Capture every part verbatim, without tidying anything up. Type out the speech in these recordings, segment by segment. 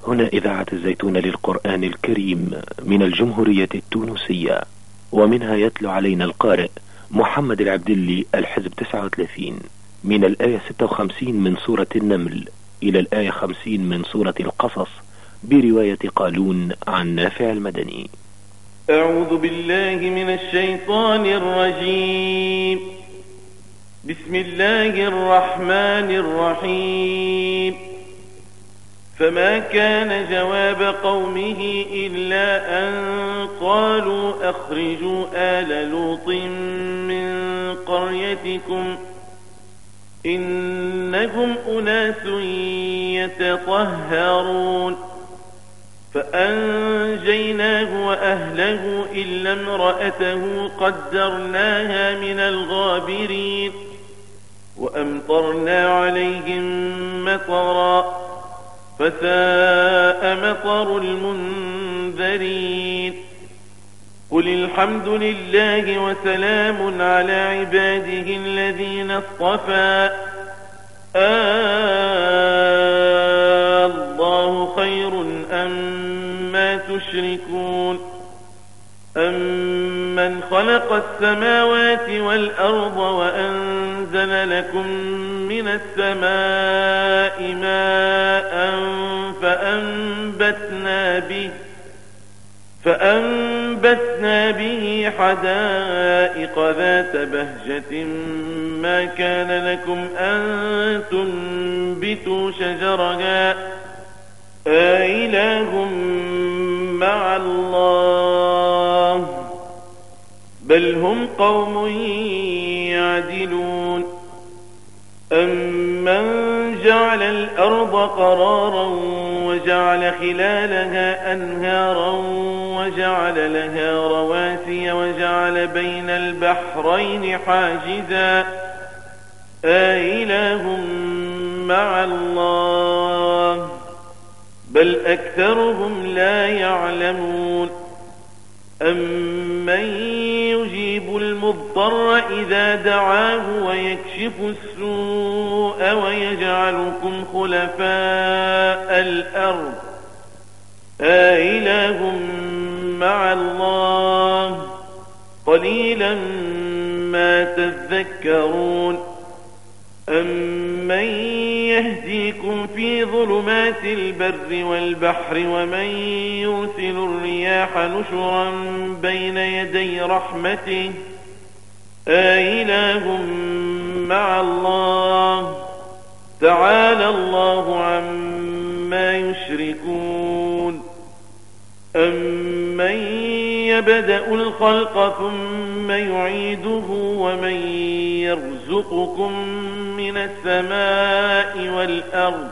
هنا إذاعة الزيتون للقرآن الكريم من الجمهورية التونسية، ومنها يتلو علينا القارئ محمد العبدلي الحزب تسعة وثلاثين من الآية ستة وخمسين من سورة النمل إلى الآية خمسين من سورة القصص برواية قالون عن نافع المدني. أعوذ بالله من الشيطان الرجيم. بسم الله الرحمن الرحيم. فما كان جواب قومه إلا أن قالوا أخرجوا آل لوط من قريتكم إنهم أناس يتطهرون فأنجيناه وأهله إلا امرأته قدرناها من الغابرين وأمطرنا عليهم مطرا فساء مطر المنذرين. قل الحمد لله وسلام على عباده الذين اصطفى آه الله خير أما تشركون أمن خلق السماوات والأرض وأنزل لكم من السماء ماء فأنبتنا به فأنبتنا به حدائق ذات بهجة ما كان لكم أن تنبتوا شجرها أإله مع الله بل هم قوم يعدلون. أمن جعل الأرض قرارا وجعل خلالها أنهارا وجعل لها رواسي وجعل بين البحرين حاجزا أإله مع الله بل أكثرهم لا يعلمون. أمن يجيب المضطر إذا دعاه ويكشف السوء ويجعلكم خلفاء الأرض أإله مع الله قليلا ما تذكرون. أمن يهديكم في ظلمات البر والبحر ومن يرسل الرياح نشرا بين يدي رحمته أإله مع الله تعالى الله عما يشركون. أمن يبدأ الخلق ثم يعيده ومن يرزقكم من السماء والأرض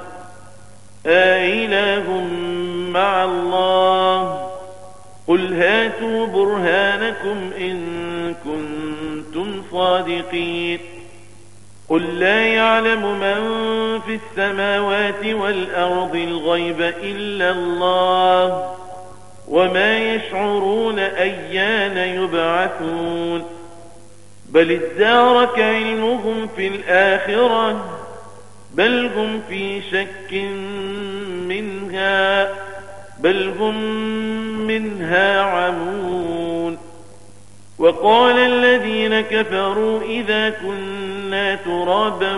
أإله مع الله قل هاتوا برهانكم إن كنتم صادقين. قل لا يعلم من في السماوات والأرض الغيب إلا الله وما يشعرون أيان يبعثون بل ادارك علمهم في الآخرة بل هم في شك منها بل هم منها عمون. وقال الذين كفروا إذا كنا ترابا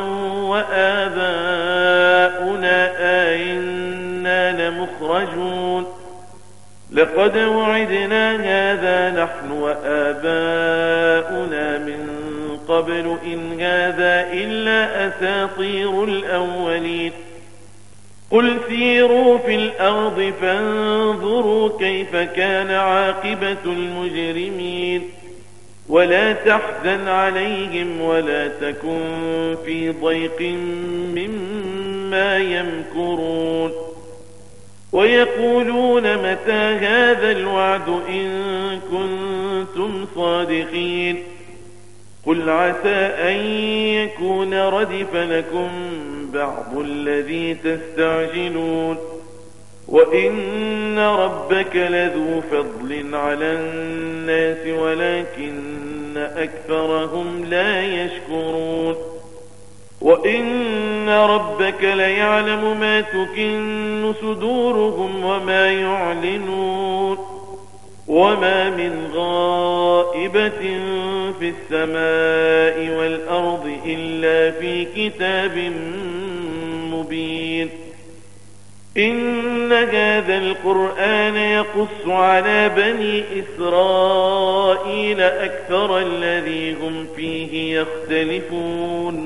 وآباؤنا أئنا لمخرجون لقد وعدنا هذا نحن وآباؤنا من قبل إن هذا إلا أساطير الأولين. قل سيروا في الأرض فانظروا كيف كان عاقبة المجرمين ولا تحزن عليهم ولا تكن في ضيق مما يمكرون. ويقولون متى هذا الوعد إن كنتم صادقين قل عسى أن يكون ردف لكم بعض الذي تستعجلون وإن ربك لذو فضل على الناس ولكن أكثرهم لا يشكرون. وإن ربك ليعلم ما تكن صدورهم وما يعلنون وما من غائبة في السماء والأرض إلا في كتاب مبين إن هذا القرآن يقص على بني إسرائيل أكثر الذي هم فيه يختلفون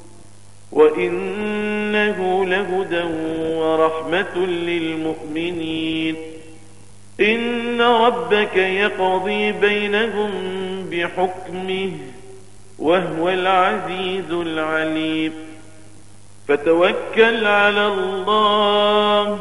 وإنه لهدى ورحمة للمؤمنين إن ربك يقضي بينهم بحكمه وهو العزيز العليم فتوكل على الله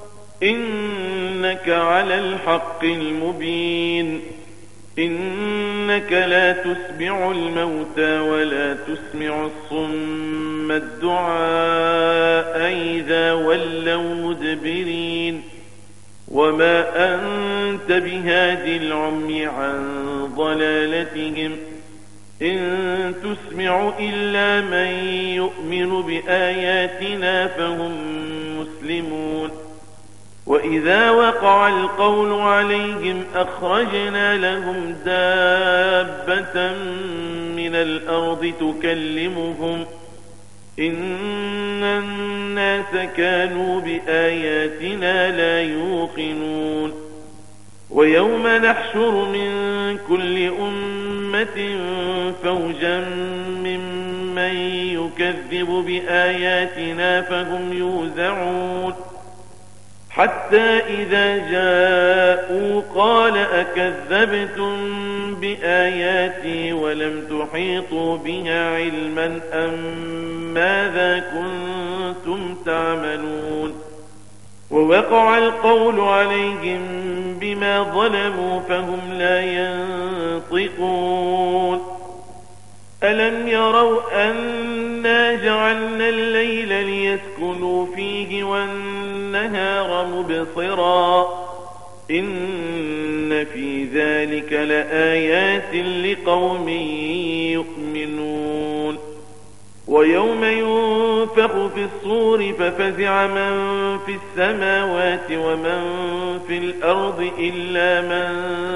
إنك على الحق المبين إنك لا تسمع الموتى ولا تسمع الصم الدعاء إذا ولوا مدبرين وما أنت بهادي العمي عن ضلالتهم إن تسمع إلا من يؤمن بآياتنا فهم مسلمون وإذا وقع القول عليهم أخرجنا لهم دابة من الأرض تكلمهم إن الناس كانوا بآياتنا لا يوقنون ويوم نحشر من كل أمة فوجا ممن يكذب بآياتنا فهم يوزعون حتى إذا جاءوا قال أكذبتم بآياتي ولم تحيطوا بها علما أم ماذا كنتم تعملون ووقع القول عليهم بما ظلموا فهم لا ينطقون ألم يروا أنا جعلنا الليل ليسكنوا فيه والنهار مبصرا إن في ذلك لآيات لقوم يؤمنون ويوم ينفخ في الصور ففزع من في السماوات ومن في الأرض إلا من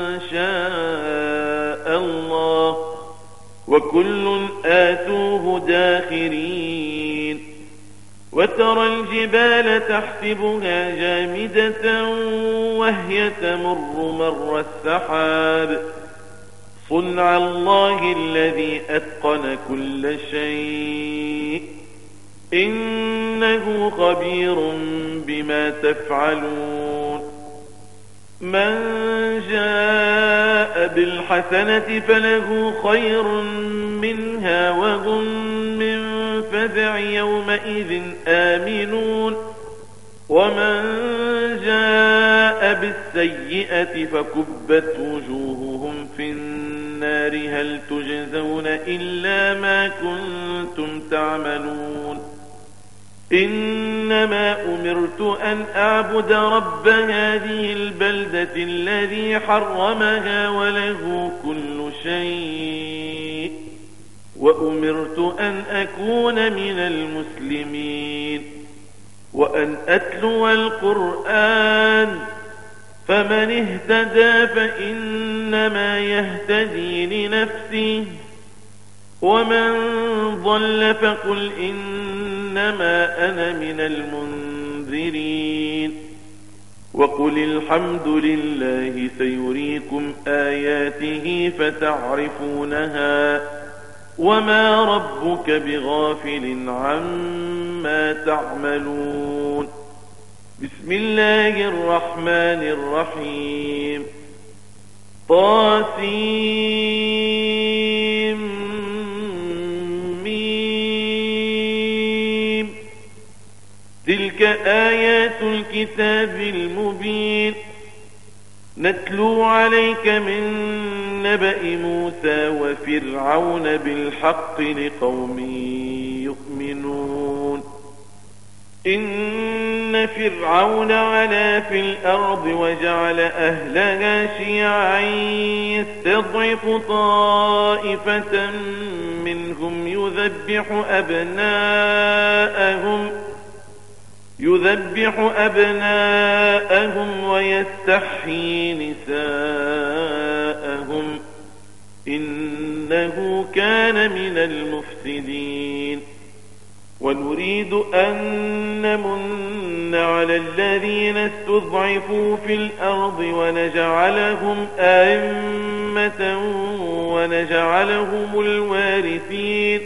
شاء الله وكل آتوه داخرين وترى الجبال تحسبها جامدة وهي تمر مر السحاب صنع الله الذي أتقن كل شيء إنه خبير بما تفعلون من جاء بالحسنة فله خير منها وهم من فزع يومئذ آمنون ومن جاء بالسيئة فكبت وجوههم في النار هل تجزون إلا ما كنتم تعملون إنما أمرت أن أعبد رب هذه البلدة الذي حرمها وله كل شيء وأمرت أن أكون من المسلمين وأن أتلو القرآن فمن اهتدى فإنما يهتدي لنفسه ومن ضل فقل إنما أنا من المنذرين وقل الحمد لله سيريكم آياته فتعرفونها وما ربك بغافل عما تعملون بسم الله الرحمن الرحيم طاسيم ميم تلك آيات الكتاب المبين نتلو عليك من نبأ موسى وفرعون بالحق لقوم يؤمنون إن فرعون علا في الأرض وجعل أهلها شيعا يستضعف طائفة منهم يذبح أبناءهم يذبح أبناءهم ويستحيي نساءهم إنه كان من المفسدين ونريد أن نمن على الذين استضعفوا في الأرض ونجعلهم أئمة ونجعلهم الوارثين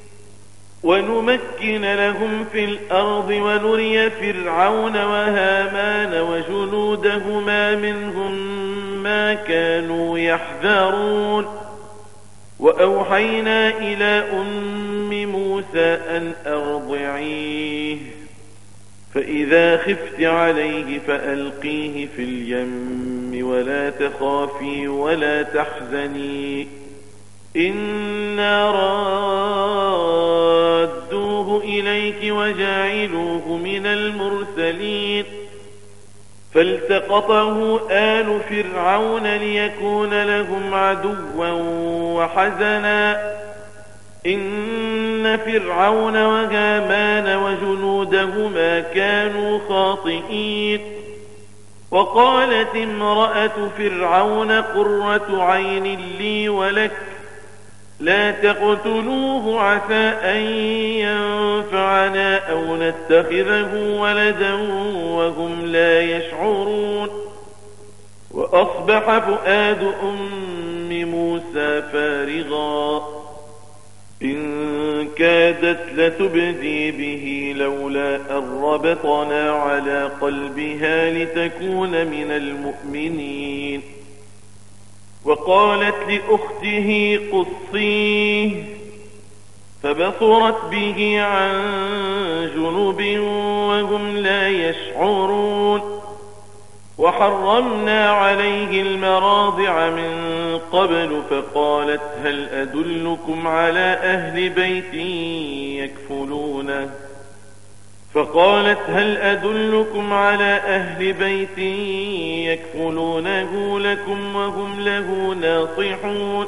ونمكن لهم في الأرض ونري فرعون وهامان وجنودهما منهم ما كانوا يحذرون وأوحينا إلى أم موسى أن أرضعيه فإذا خفت عليه فألقيه في اليم ولا تخافي ولا تحزني إنا رادوه إليك وجاعلوه من المرسلين فالتقطه آل فرعون ليكون لهم عدوا وحزنا إن فرعون وهامان وجنودهما كانوا خاطئين وقالت امرأة فرعون قرة عين لي ولك لا تقتلوه عسى أن ينفعنا أو نتخذه ولدا وهم لا يشعرون وأصبح فؤاد أم موسى فارغا إن كادت لتبدي به لولا أن ربطنا على قلبها لتكون من المؤمنين وقالت لأخته قصيه فبصرت به عن جنب وهم لا يشعرون وحرمنا عليه المراضع من قبل فقالت هل أدلكم على أهل بيت يكفلونه فقالت هل أدلكم على أهل بيت يكفلونه لكم وهم له ناصحون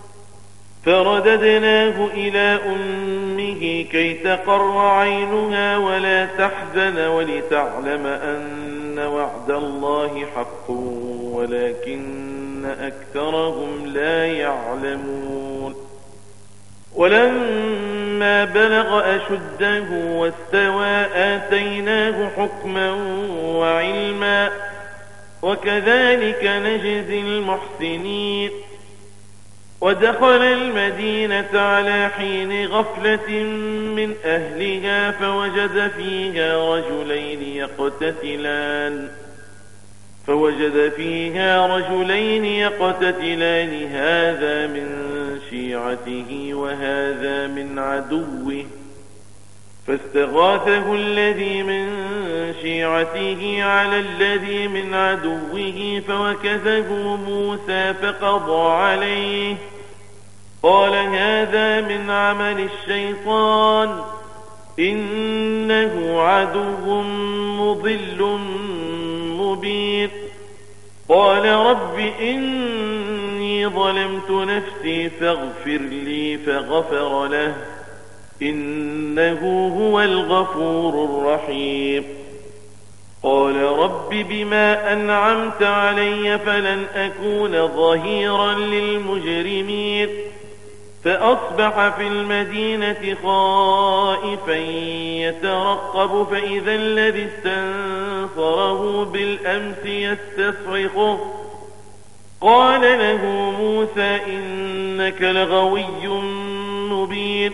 فرددناه إلى أمه كي تقر عينها ولا تحزن ولتعلم أن وعد الله حق ولكن أكثرهم لا يعلمون ولما بلغ أشده واستوى آتيناه حكما وعلما وكذلك نجزي المحسنين ودخل المدينة على حين غفلة من أهلها فوجد فيها رجلين يقتتلان فوجد فيها رجلين يقتتلان هذا من شيعته وهذا من عدوه فاستغاثه الذي من شيعته على الذي من عدوه فوكزه موسى فقضى عليه قال هذا من عمل الشيطان إنه عدو مضل مبين قال رب إني ظلمت نفسي فاغفر لي فغفر له إنه هو الغفور الرحيم قال رب بما أنعمت علي فلن أكون ظهيرا للمجرمين فأصبح في المدينة خائفا يترقب فإذا الذي استنصره بالأمس يستصرخه قال له موسى إنك لغوي مبين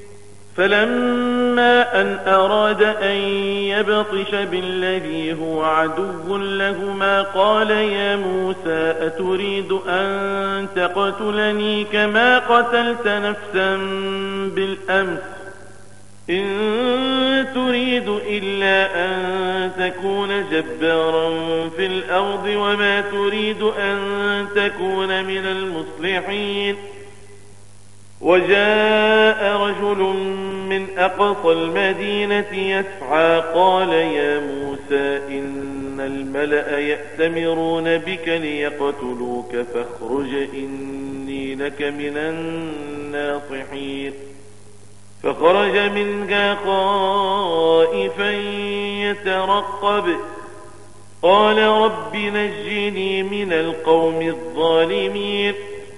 فلما أن أراد أن يبطش بالذي هو عدو لهما قال يا موسى أتريد أن تقتلني كما قتلت نفسا بالأمس إن تريد إلا أن تكون جبارا في الأرض وما تريد أن تكون من المصلحين وجاء رجل من من أقصى المدينة يسعى قال يا موسى إن الملأ يأتمرون بك ليقتلوك فاخرج إني لك من الناصحين فخرج منها خائفا يترقب قال رب نجني من القوم الظالمين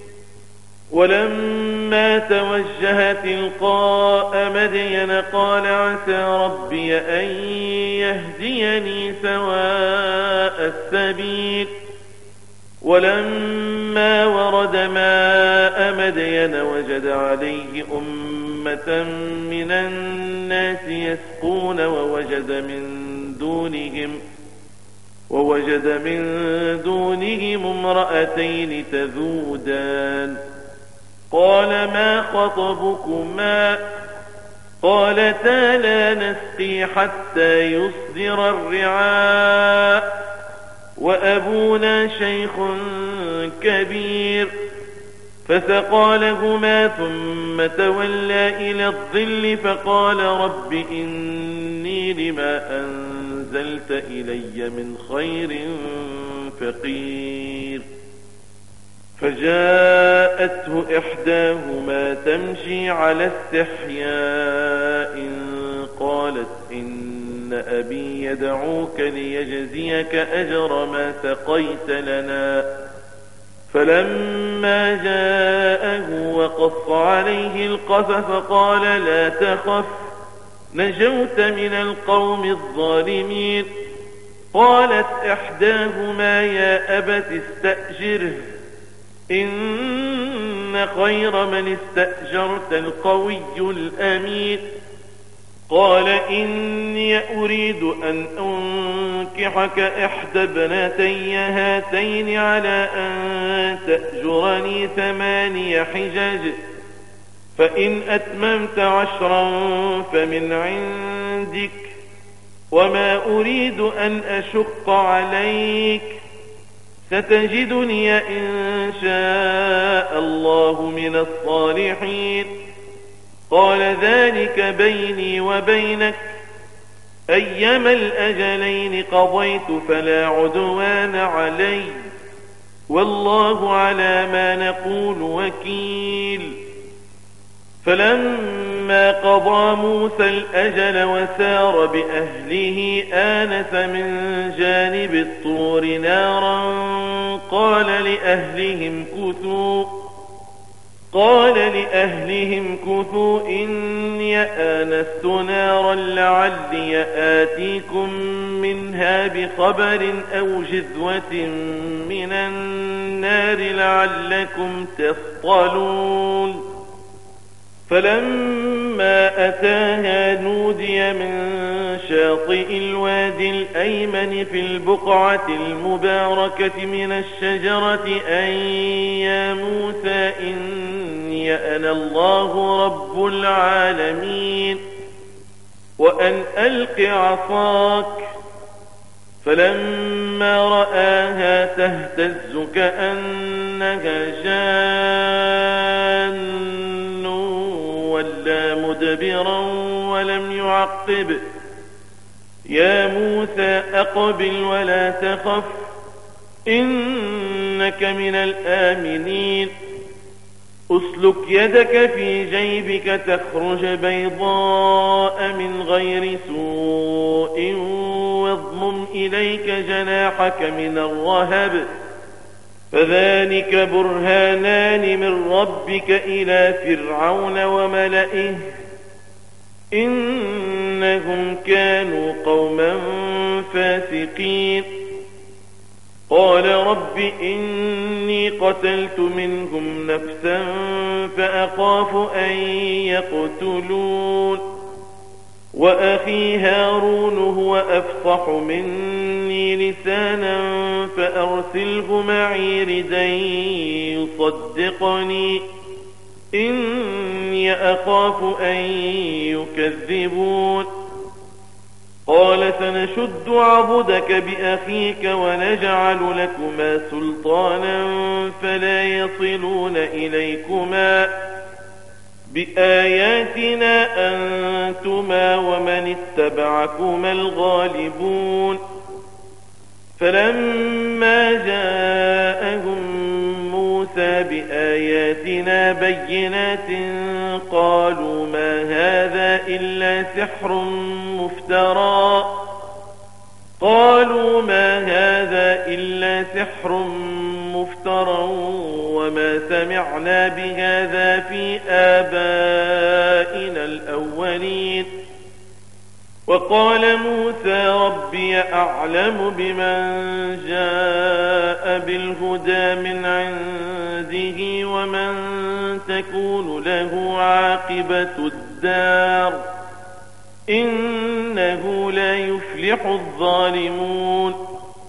ولما توجه تلقاء مدين قال عسى ربي أن يهديني سواء السبيل ولما ورد ماء مدين وجد عليه أمة من الناس يسقون ووجد من دونهم ووجد من دونهم امرأتين تذودان قال ما خطبكما قالتا لا نسقي حتى يصدر الرعاء وأبونا شيخ كبير فسقى لهما ثم تولى إلى الظل فقال رب إني لما أنزلت إلي من خير فقير فجاءته إحداهما تمشي على استحياء قالت إن أبي يدعوك ليجزيك أجر ما سقيت لنا فلما جاءه وقص عليه القصص قال لا تخف نجوت من القوم الظالمين قالت إحداهما يا أبت استأجره إن خير من استأجرت القوي الأمين قال إني أريد أن أنكحك إحدى ابنتي هاتين على أن تأجرني ثماني حجج فإن أتممت عشرا فمن عندك وما أريد أن أشق عليك ستجدني إن شاء الله من الصالحين قال ذلك بيني وبينك أيما الأجلين قضيت فلا عدوان علي والله على ما نقول وكيل فلما قضى موسى الأجل وسار بأهله آنس من جانب الطور نارا قال لأهلهم كثوا قال لأهلهم كثوا إني آنست نارا لعلي آتيكم منها بخبر أو جذوة من النار لعلكم تصطلون فلما أتاها نودي من شاطئ الوادي الأيمن في البقعة المباركة من الشجرة أن يا موسى إني أنا الله رب العالمين وأن ألق عصاك فلما رآها تهتز كأنها جان ولا مدبرا ولم يعقب يا موسى أقبل ولا تخف إنك من الآمنين أسلك يدك في جيبك تخرج بيضاء من غير سوء واضمم إليك جناحك من الرهب فذلك برهانان من ربك إلى فرعون وملئه إنهم كانوا قوما فاسقين قال رب إني قتلت منهم نفسا فأخاف أن يقتلون وأخي هارون هو أفصح مني لسانا فأرسله معي ردا يصدقني إني أخاف أن يكذبون قال سنشد عضدك بأخيك ونجعل لكما سلطانا فلا يصلون إليكما بآياتنا أنتما ومن اتبعكما الغالبون فلما جاءهم موسى بآياتنا بينات قالوا ما هذا إلا سحر مفترى قالوا ما هذا إلا سحر مفترى وما سمعنا بهذا في آبائنا الأولين وقال موسى ربي أعلم بمن جاء بالهدى من عنده ومن تكون له عاقبة الدار إنه لا يفلح الظالمون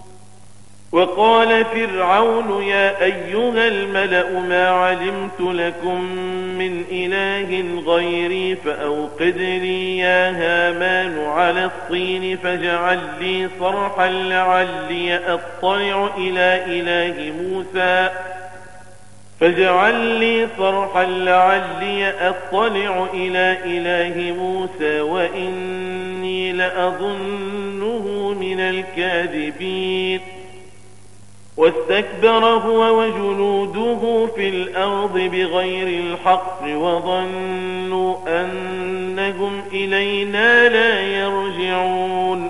وقال فرعون يا أيها الملأ ما علمت لكم من إله غيري فأوقد لي يا هامان على الطين فاجعل لي صرحا لعلي أطلع إلى إله موسى فاجعل لي صرحا لعلي أطلع إلى إله موسى وإني لأظنه من الكاذبين واستكبر هو وجنوده في الأرض بغير الحق وظنوا أنهم إلينا لا يرجعون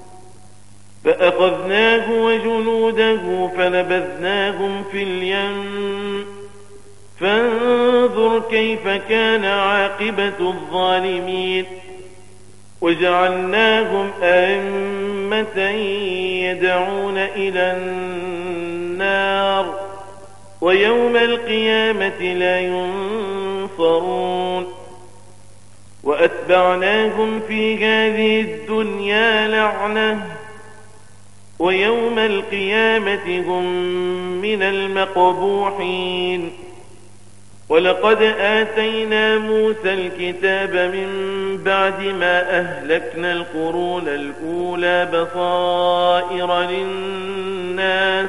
فأخذناه وجنوده فنبذناهم في اليم فانظر كيف كان عاقبة الظالمين وجعلناهم أئمة يدعون إلى النار ويوم القيامة لا ينصرون وأتبعناهم في هذه الدنيا لعنة ويوم القيامة هم من المقبوحين ولقد آتينا موسى الكتاب من بعد ما أهلكنا القرون الأولى بصائر للناس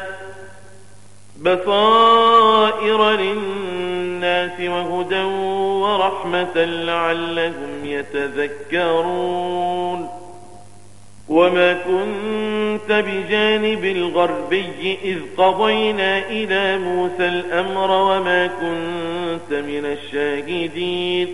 بصائر للناس وهدى ورحمة لعلهم يتذكرون وما كنت بجانب الغربي إذ قضينا إلى موسى الأمر وما كنت من الشاهدين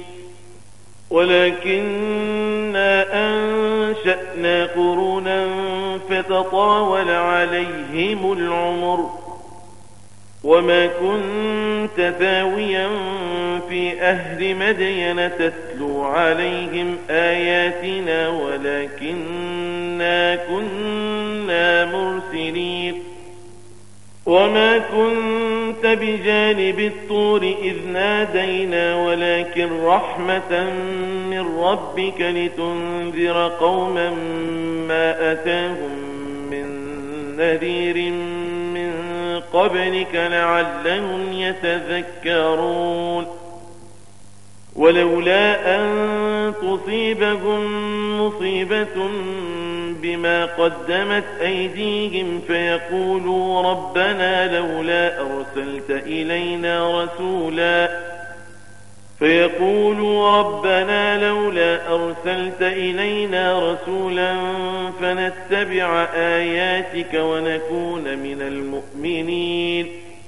ولكننا أنشأنا قرونا فتطاول عليهم العمر وما كنت ثاويا في أهل مدين تتلو عليهم آياتنا ولكننا كنا مرسلين وما كنت بجانب الطور إذ نادينا ولكن رحمة من ربك لتنذر قوما ما أتاهم من نذير من قبلك لعلهم يتذكرون ولولا أن تصيبهم مصيبة بما قدمت أيديهم فيقولوا ربنا لولا أرسلت إلينا رسولا فيقولوا ربنا لولا أرسلت إلينا رسولا فنتبع آياتك ونكون من المؤمنين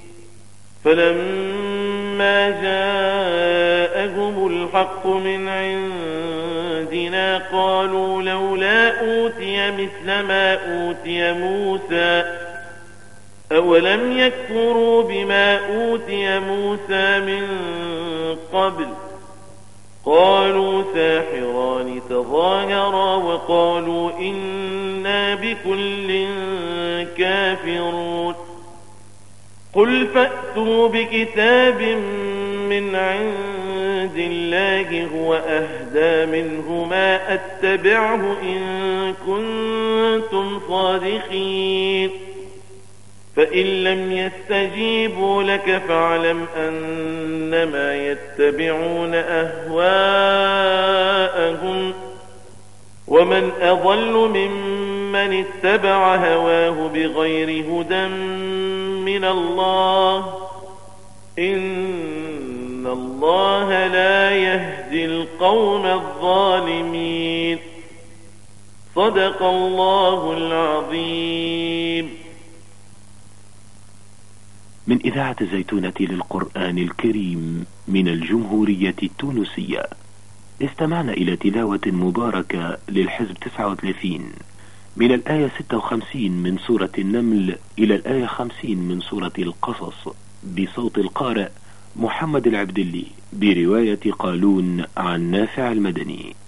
فلما جاءهم الحق من عندنا قالوا لولا أوتي مثل ما أوتي موسى أولم يكفروا بما أوتي موسى من قبل قالوا ساحران تظاهرا وقالوا إنا بكل كافرون قل فأتوا بكتاب من عند الله هو أهدى منهما أتبعه إن كنتم صادقين فإن لم يستجيبوا لك فاعلم أنما يتبعون أهواءهم ومن أضل ممن اتبع هواه بغير هدى من الله إن والله لا يهدي القوم الظالمين. صدق الله العظيم. من إذاعة الزيتونة للقرآن الكريم من الجمهورية التونسية، استمعنا إلى تلاوة مباركة للحزب تسعة وثلاثين من الآية ستة وخمسين من سورة النمل إلى الآية خمسين من سورة القصص بصوت القارئ محمد العبدلي برواية قالون عن نافع المدني.